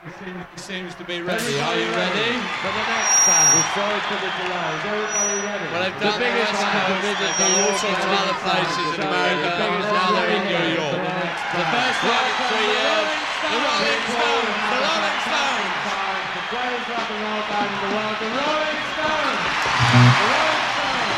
He seems to be ready. Are you ready? For the next band. We're sorry for the delay. Is everybody ready? Well, they've done the West Coast, they've done all sorts of other places in America, now they're in New York. The first time in 3 years, the Rolling Stones, the Rolling Stones. The greatest rock and roll band in the world, the Rolling Stones. The Rolling Stones.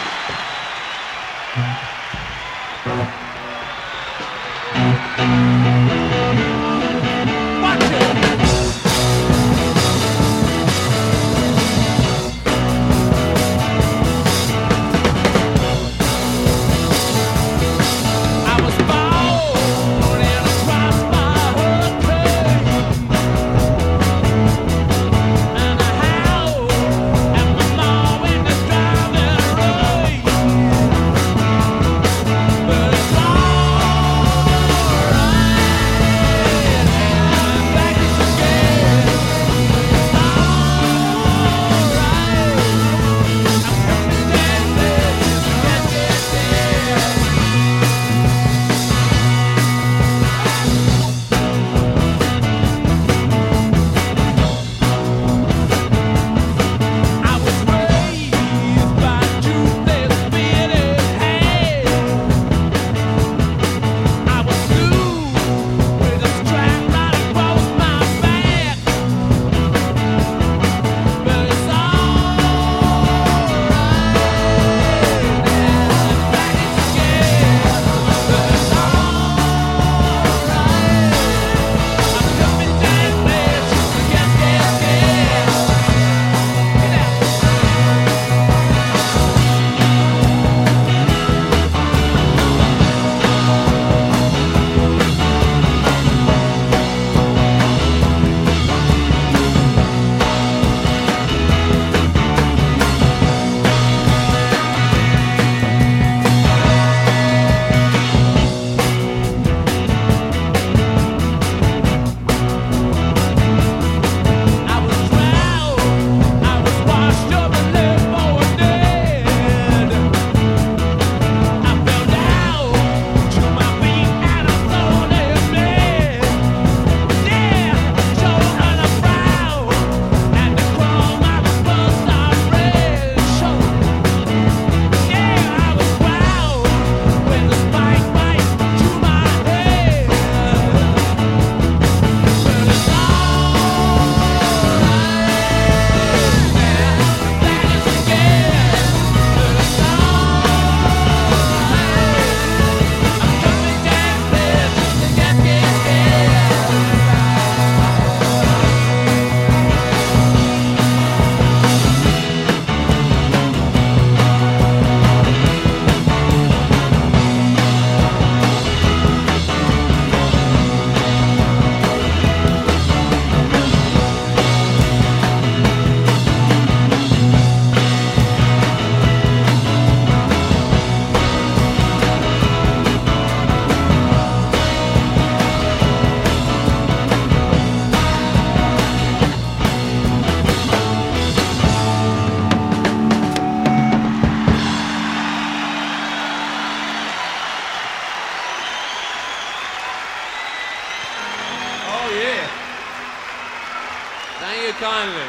Thank you kindly.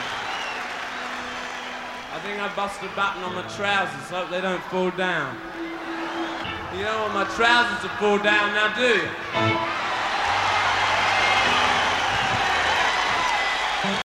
I think I busted a button on my trousers, hope they don't fall down. You don't want my trousers to fall down now, do you?